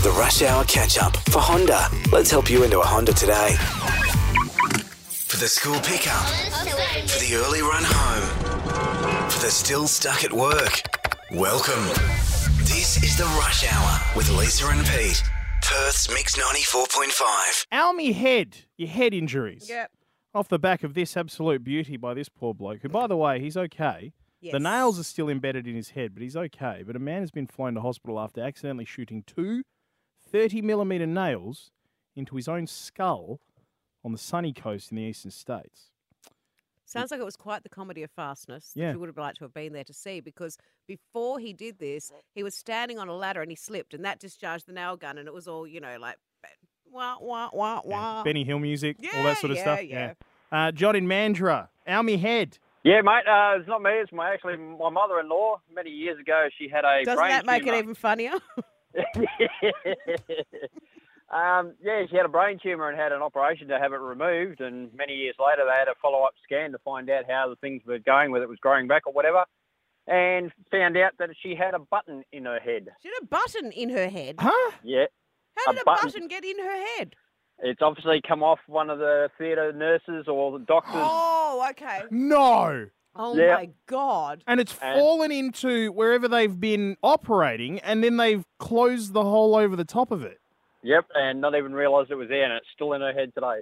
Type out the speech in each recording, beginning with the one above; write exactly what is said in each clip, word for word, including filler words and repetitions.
The Rush Hour Catch-Up for Honda. Let's help you into a Honda today. For the school pickup. For the early run home. For the still stuck at work. Welcome. This is The Rush Hour with Lisa and Pete. Perth's Mix ninety-four point five. Almy Head, your head injuries. Yep. Off the back of this absolute beauty by this poor bloke, who, by the way, he's okay. Yes. The nails are still embedded in his head, but he's okay. But a man has been flown to hospital after accidentally shooting two thirty millimetre nails into his own skull on the sunny coast in the eastern states. Sounds like it was quite the comedy of fastness Yeah. that you would have liked to have been there to see, because before he did this, he was standing on a ladder and he slipped, and that discharged the nail gun, and it was all, you know, like wah, wah, wah, wah. Yeah. Benny Hill music, all Yeah, that sort of yeah, stuff. yeah. Uh, John in Mandurah, Almy Head. Yeah, mate, uh, it's not me. It's my actually my mother-in-law. Many years ago, she had a Doesn't brain that make tumour. it even funnier? um, yeah, she had a brain tumour and had an operation to have it removed. And many years later, they had a follow-up scan to find out how the things were going, whether it was growing back or whatever, and found out that she had a button in her head. She had a button in her head. Huh? Yeah, How a did a button. button get in her head? it's obviously come off one of the theatre nurses or the doctors. Oh, okay. No. Oh, Yeah. my God. And it's And- fallen into wherever they've been operating, and then they've closed the hole over the top of it. Yep, and not even realised it was there, and it's still in her head today.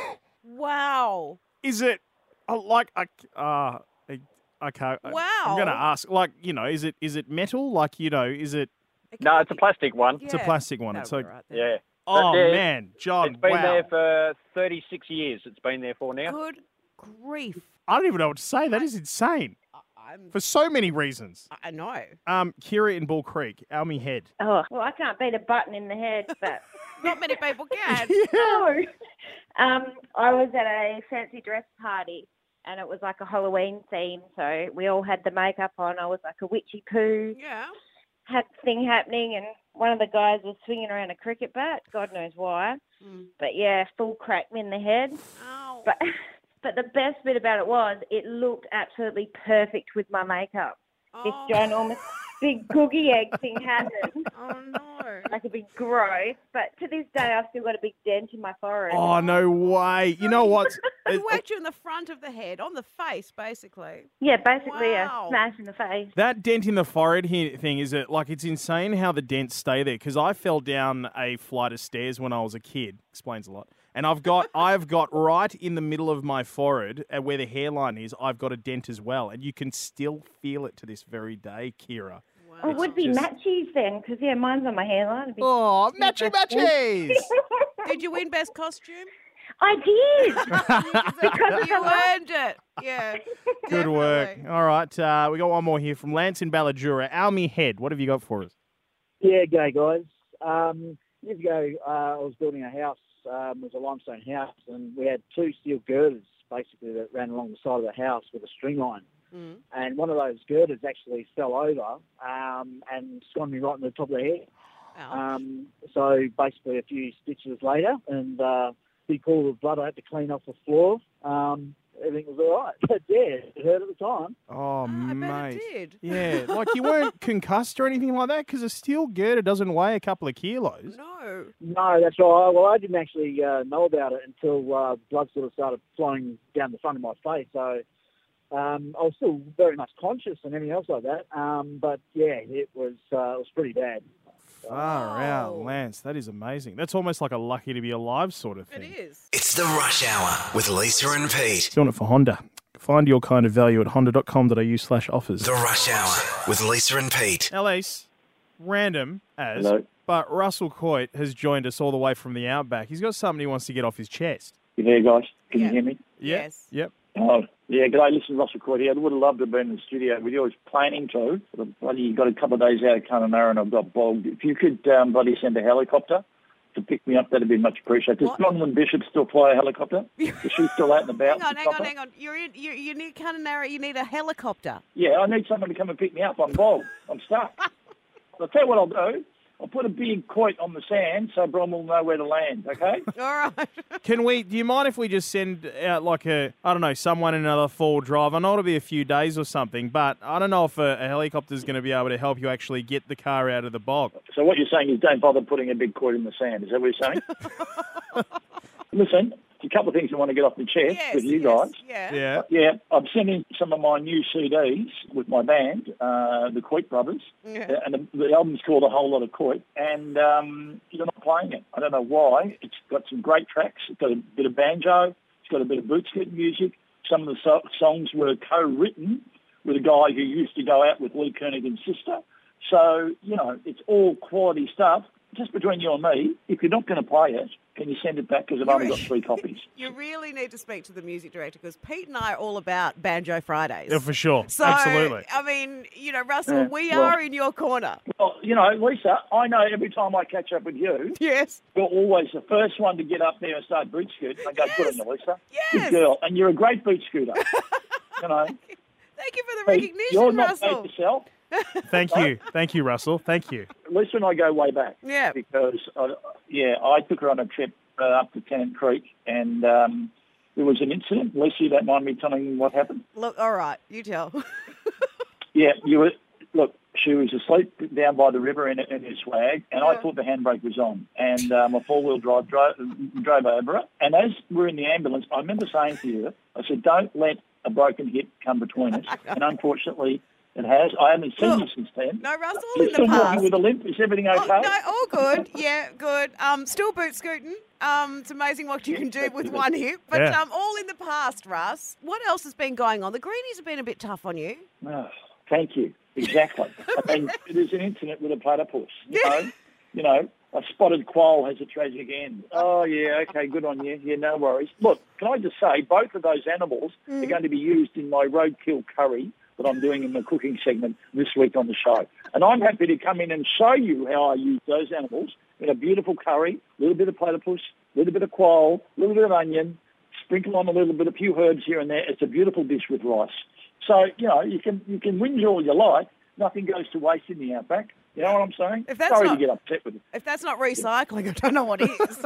Wow. Is it uh, like a uh, a- okay? I- Wow. I'm going to ask, like, you know, is it is it metal? Like, you know, is it? It No, can't it's a be- plastic one. It's a Yeah. plastic one. No, It's we're like, right then. Yeah. oh But, yeah, man, John, It's been wow. there for thirty-six years. It's been there for now. Good grief. I don't even know what to say. That is insane I- I'm. for so many reasons. I know. Um, Kira in Bull Creek, Almy Head. Oh, well, I can't beat a button in the head, but Not many people can. no. Um, I was at a fancy dress party, and it was like a Halloween theme, so we all had the makeup on. I was like a witchy poo, Yeah. had thing happening, and one of the guys was swinging around a cricket bat. God knows why, Mm. but yeah, full cracked me in the head. Ow. But but the best bit about it was it looked absolutely perfect with my makeup. This Oh. ginormous big cookie egg thing happened. Oh, no. Like a big growth, but to this day I've still got a big dent in my forehead. Oh no way! You know what? He It- whacked you in the front of the head, on the face, basically. Yeah, basically Wow. a smash in the face. That dent in the forehead here thing is it like it's insane how the dents stay there, because I fell down a flight of stairs when I was a kid. Explains a lot. And I've got I've got right in the middle of my forehead, uh, where the hairline is, I've got a dent as well, and you can still feel it to this very day, Kira. Oh, it would be just- matchies then, because yeah, mine's on my hairline. It'd be- Oh, matchy matchies! Did you win best costume? I did. Because you earned it. Yeah. Good work. definitely. All right, uh, we got one more here from Lance in Balladura. Almy Head, what have you got for us? Yeah, g'day guys. Um, years ago, uh, I was building a house. Um, it was a limestone house, and we had two steel girders basically that ran along the side of the house with a string line. Mm. And one of those girders actually fell over um, and scored me right in the top of the head. Ouch. Um, so basically, a few stitches later, and uh, big pool of blood I had to clean off the floor. Um, everything was all right, but yeah, it hurt at the time. Oh, Ah, I bet mate. it did. Yeah, like you weren't concussed or anything like that, because a steel girder doesn't weigh a couple of kilos. No. No, that's right. Well, I didn't actually uh, know about it until uh, blood sort of started flowing down the front of my face. So um, I was still very much conscious and everything else like that. Um, but yeah, it was uh, it was pretty bad. Far out, Wow. Lance. That is amazing. That's almost like a lucky to be alive sort of It thing. is. It's The Rush Hour with Lisa and Pete. Doing it for Honda. Find your kind of value at honda.com.au slash offers. The Rush Hour with Lisa and Pete. Elise, random as, Hello. but Russell Coit has joined us all the way from the outback. He's got something he wants to get off his chest. You there, guys? Can Yeah. you hear me? Yeah? Yes. Yep. Oh, yeah. G'day, listen, Russell Court here. I would have loved to have been in the studio with you. I was planning to. But I've bloody got a couple of days out of Kununurra and I've got bogged. If you could um, bloody send a helicopter to pick me up, that'd be much appreciated. Does What? Bronwyn Bishop still fly a helicopter? Is she still out and about? Hang on, to hang on, copper? hang on. You're in, you you need Kununurra, you need a helicopter. Yeah, I need someone to come and pick me up. I'm bogged. I'm stuck. I'll tell you what I'll do. I'll put a big quote on the sand so Bron will know where to land, okay? All right. Can we? Do you mind if we just send out like a, I don't know, someone in another four-wheel drive? I know it'll be a few days or something, but I don't know if a, a helicopter's going to be able to help you actually get the car out of the bog. So what you're saying is don't bother putting a big quote in the sand. Is that what you're saying? Listen, a couple of things I want to get off the chest Yes, with you yes, guys. Yeah. Yeah. Yeah, I'm sending some of my new C Ds with my band, uh, the Coit Brothers, Yeah. uh, and the, the album's called A Whole Lot of Coit, and um, you're not playing it. I don't know why. It's got some great tracks. It's got a bit of banjo. It's got a bit of bootskit music. Some of the so- songs were co-written with a guy who used to go out with Lee Kernaghan's sister. So, you know, it's all quality stuff. Just between you and me, if you're not going to play it, can you send it back because I've only got three copies? You really need to speak to the music director because Pete and I are all about Banjo Fridays. Yeah, for sure. So, Absolutely. I mean, you know, Russell, Yeah, we well- are in your corner. Well, you know, Lisa, I know every time I catch up with you, Yes. you're always the first one to get up there and start boot scooting. I go, good on you, Lisa. Yes. Good girl. And you're a great boot scooter. you know. Thank you for the Hey, recognition, you're not Russell. paid yourself. Thank you. Thank you, Russell. Thank you. Lisa and I go way back. Yeah. Because, I, yeah, I took her on a trip uh, up to Tennant Creek and um, there was an incident. Lisa, you don't mind me telling you what happened? Look, all right, you tell. Yeah, you were, look, she was asleep down by the river in, in her swag, and I Yeah. thought the handbrake was on. And um, a four-wheel drive drove, drove over her. And as we're in the ambulance, I remember saying to her, I said, don't let a broken hip come between us. And unfortunately, it has. I haven't seen Look, you since then. No, Russell, You're in still the walking past. with a limp. Is everything Oh, okay? no, all good. Yeah, good. Um, still boot scooting. Um, it's amazing what you can do with one hip. But Yeah. um, all in the past, Russ. What else has been going on? The greenies have been a bit tough on you. Oh, thank you. Exactly. I mean, there's an incident with a platypus. You know, you know, a spotted quoll has a tragic end. Oh, yeah, okay, good on you. Yeah, no worries. Look, can I just say, both of those animals Mm. are going to be used in my roadkill curry that I'm doing in the cooking segment this week on the show. And I'm happy to come in and show you how I use those animals in a beautiful curry, a little bit of platypus, a little bit of quoll, a little bit of onion, sprinkle on a little bit, a few herbs here and there. It's a beautiful dish with rice. So, you know, you can you can whinge all you like. Nothing goes to waste in the outback. You know what I'm saying? If that's Sorry not- to get upset with it. If that's not recycling, I don't know what is.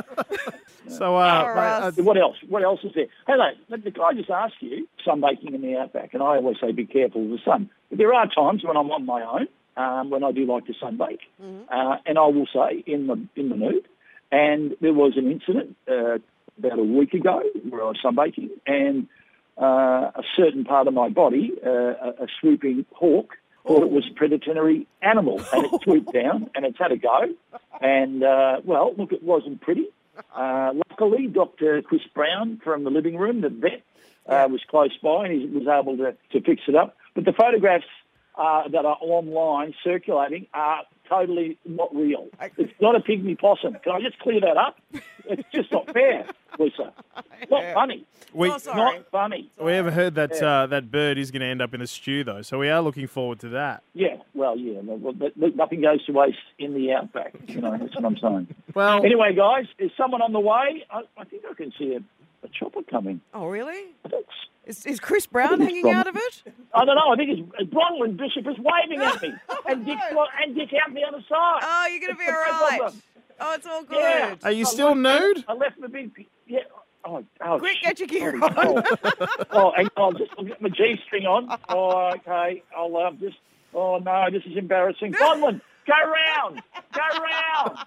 So, uh, All right. uh, What else? What else is there? Hello, let the guy just asked you, sunbaking in the outback, and I always say be careful of the sun. But there are times when I'm on my own, um, when I do like to sunbake, uh, and I will say in the in the mood. And there was an incident uh, about a week ago where I was sunbaking, and uh, a certain part of my body, uh, a, a swooping hawk, thought it was a predatory animal, and it swooped down, and it's had a go. And, uh, well, look, it wasn't pretty. Uh, luckily, Doctor Chris Brown from the living room, the vet, uh, was close by, and he was able to, to fix it up. But the photographs uh, that are online circulating are totally not real. It's not a pygmy possum. Can I just clear that up? It's just not fair, Lisa. Not funny. we, Oh, sorry. Not funny. we ever heard that Yeah. uh, that bird is going to end up in the stew, though, so we are looking forward to that. Yeah, well, yeah. Well, but, but nothing goes to waste in the outback. You know, that's what I'm saying. Well, Anyway, guys, is someone on the way? I, I think I can see a, a chopper coming. Oh, really? That's, Is, is Chris Brown It's hanging from- out of it? I don't know. I think it's Bronwyn Bishop is waving at me, and Dick and Dick out the other side. Oh, you're going to be all No right. problem. Oh, it's all good. Yeah. are you I still left- nude? I left my big. Yeah. Oh, oh Quick, shit. get your gear Oh, on. Oh, oh hang on. Just I'll get my G string on. Oh, okay. I'll uh, just. Oh no, this is embarrassing. Bronwyn, go round. Go round.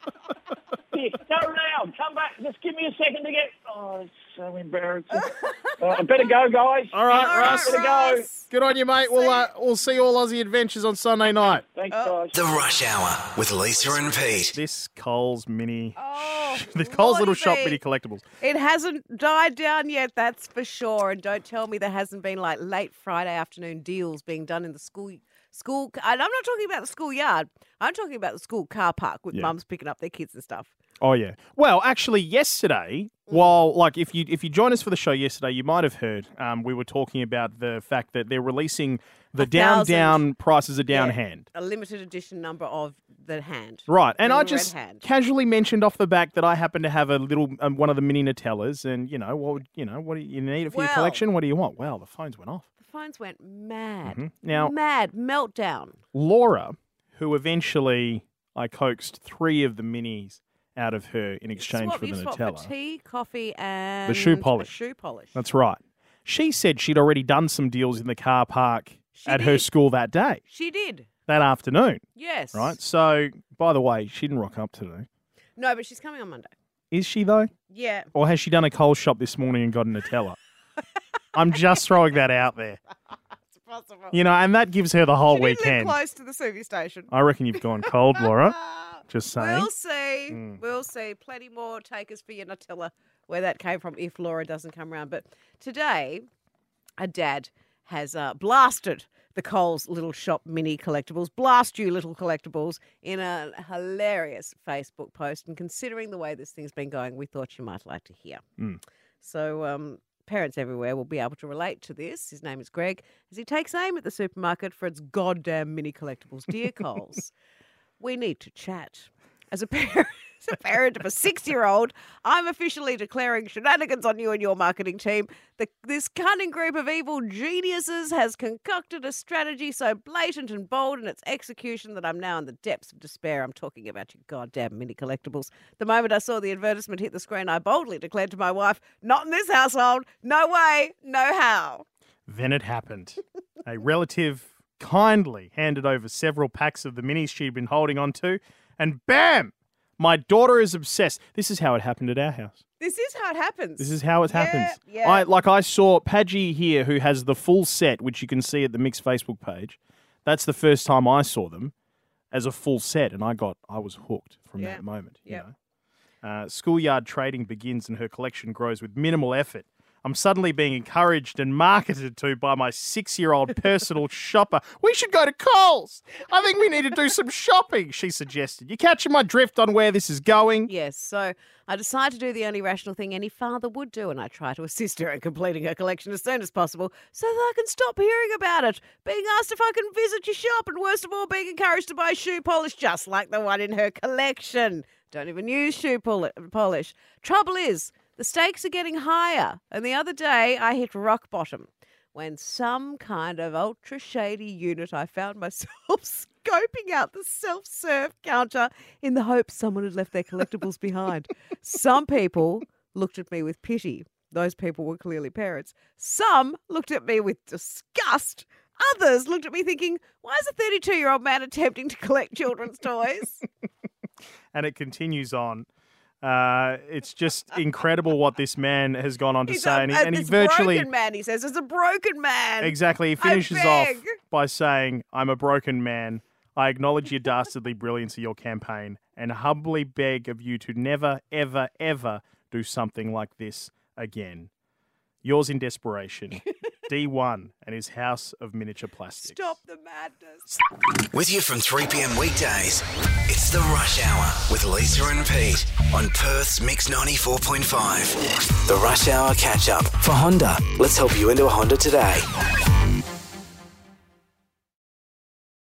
Dick, go round. Come back. Just give me a second to get. Oh, it's so embarrassing. Uh, I better go, guys. All right, All right, Russ. Better go. Russ. Good on you, mate. We'll, uh, we'll see all Aussie Adventures on Sunday night. Thanks, guys. The Rush Hour with Lisa and Pete. This Coles Mini, Oh, the Coles Little Lordy Shop me. Mini Collectibles. It hasn't died down yet, that's for sure. And don't tell me there hasn't been like late Friday afternoon deals being done in the school. School, and I'm not talking about the schoolyard. I'm talking about the school car park with Yeah. mums picking up their kids and stuff. Oh yeah. Well, actually, yesterday, Mm. while like if you if you joined us for the show yesterday, you might have heard um, we were talking about the fact that they're releasing the A down thousand. down prices are down Yeah. hand. A limited edition number of the hand. Right, and The I red just hand. casually mentioned off the back that I happen to have a little um, one of the mini Nutellas, and you know what would you know what do you need it for your Well- collection? What do you want? Well, the phones went off. The phones went mad. Mhm. Now- mad meltdown. Laura, who eventually I coaxed three of the minis out of her in exchange Swap, for you the swap Nutella. for tea, coffee, and The shoe polish. A shoe polish. That's right. She said she'd already done some deals in the car park She at her did. school that day, She did. that afternoon. Yes. Right? So, by the way, she didn't rock up today. No, but she's coming on Monday. Is she, though? Yeah. Or has she done a Coles shop this morning and got a Nutella? I'm just throwing that out there. It's possible. You know, and that gives her the whole she did live weekend. close to the Suvi station. I reckon you've gone cold, Laura. Just saying. We'll see. Mm. We'll see. Plenty more takers for your Nutella, where that came from if Laura doesn't come around. But today, a dad has uh, blasted the Coles Little Shop mini collectibles, blast you little collectibles, in a hilarious Facebook post. And considering the way this thing's been going, we thought you might like to hear. Mm. So um, parents everywhere will be able to relate to this. His name is Greg, as he takes aim at the supermarket for its goddamn mini collectibles. Dear Coles, we need to chat. As a parent, as a parent of a six-year-old, I'm officially declaring shenanigans on you and your marketing team. The, this cunning group of evil geniuses has concocted a strategy so blatant and bold in its execution that I'm now in the depths of despair. I'm talking about your goddamn mini collectibles. The moment I saw the advertisement hit the screen, I boldly declared to my wife, not in this household. No way, no how. Then it happened. A relative kindly handed over several packs of the minis she'd been holding on to, and bam! My daughter is obsessed. This is how it happened at our house. This is how it happens. This is how it Yeah, happens. yeah. I like I saw Padgy here, who has the full set, which you can see at the Mix Facebook page. That's the first time I saw them as a full set, and I got I was hooked from Yeah. that moment. You Yep. know? uh, schoolyard trading begins, and her collection grows with minimal effort. I'm suddenly being encouraged and marketed to by my six-year-old personal shopper. We should go to Coles. I think we need to do some shopping, she suggested. You catching my drift on where this is going? Yes, so I decide to do the only rational thing any father would do, and I try to assist her in completing her collection as soon as possible so that I can stop hearing about it, being asked if I can visit your shop, and worst of all, being encouraged to buy shoe polish just like the one in her collection. Don't even use shoe poli- polish. Trouble is, the stakes are getting higher, and the other day I hit rock bottom when some kind of ultra shady unit I found myself scoping out the self-serve counter in the hope someone had left their collectibles behind. Some people looked at me with pity. Those people were clearly parents. Some looked at me with disgust. Others looked at me thinking, why is a thirty-two-year-old man attempting to collect children's toys? And it continues on. Uh, it's just incredible what this man has gone on to He's say. a, and he, a- and he this virtually... broken man, he says. It's a broken man. Exactly. He I finishes off beg. by saying, I'm a broken man. I acknowledge your dastardly brilliance of your campaign and humbly beg of you to never, ever, ever do something like this again. Yours in desperation, D one and his house of miniature plastics. Stop the madness. With you from three p.m. weekdays, it's The Rush Hour with Lisa and Pete on Perth's Mix ninety-four point five. The Rush Hour catch-up for Honda. Let's help you into a Honda today.